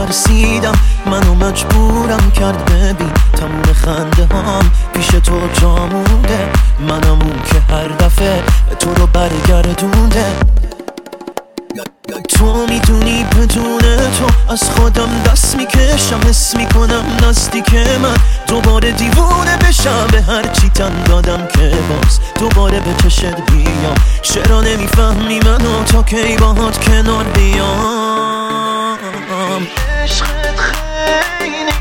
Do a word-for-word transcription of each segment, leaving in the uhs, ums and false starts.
میترسیدم، منو مجبورم کرد ببین تموم خنده هام پیش تو جا مونده. منم اون که هر دفعه تو رو برگردونده. تو میدونی بدون تو از خودم دست میکشم، حس میکنم نزدیک من دوباره دیوونه بشم. به هر چی تن دادم که باز دوباره به چشت بیام. چرا نمیفهمی منو تا کی باهات کنار بیام؟ عشقت خیلی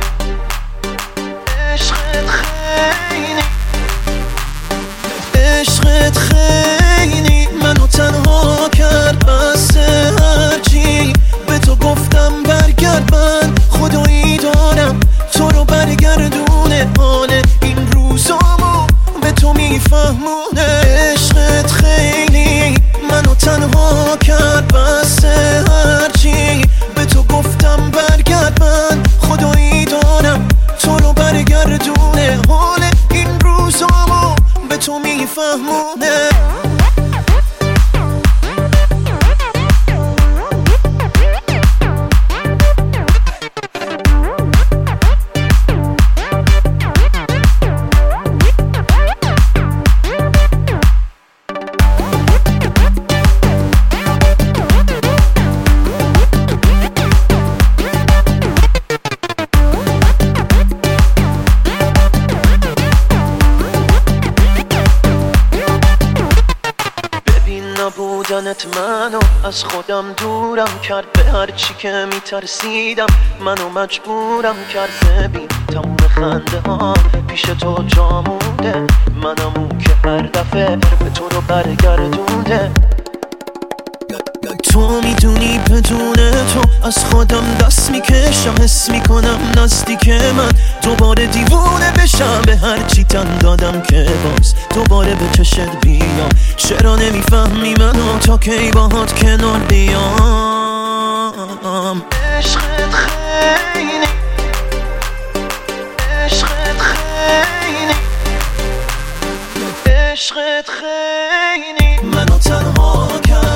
عشقت خیلی عشقت خیلی منو تنها کرد. بس هرچی به تو گفتم برگرد، من خدایی دارم تو رو برگردونه. حال این روزامو به تو میفهمونه. عشقت خیلی منو تنها کرد. بس هرچی به تو گفتم برگرد، من خدایی دارم تو رو برگردونه. حال این روزامو به تو میفهمونه. نبودنت منو از خودم دورم کرد. به هر چی که میترسیدم منو مجبورم کرد ببین تموم خنده ها پیش تو جا مونده. منم اون که هر دفعه به تو رو برگردونده. تو میدونی بدون تو از خودم دست میکشم، حس میکنم نزدیک من دوباره دیوونه بشم. به هر چی تن دادم که باز دوباره به چشت بیام. چرا نمیفهمی منو تا کی باهات کنار بیام؟ عشقت خیلی عشقت خیلی عشقت خیلی منو تنها کرد.